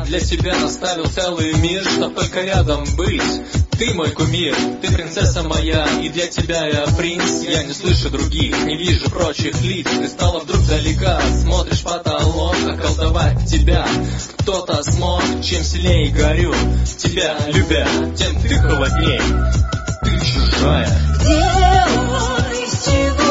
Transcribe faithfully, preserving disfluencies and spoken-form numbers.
для тебя оставил целый мир, чтоб только рядом быть. Ты мой кумир, ты принцесса моя, и для тебя я принц. Я не слышу других, не вижу прочих лиц. Ты стала вдруг далека, смотришь в потолок, околдовать тебя кто-то смог. Чем сильнее горю, тебя любя, тем ты холодней. Ты чужая. Где он, из чего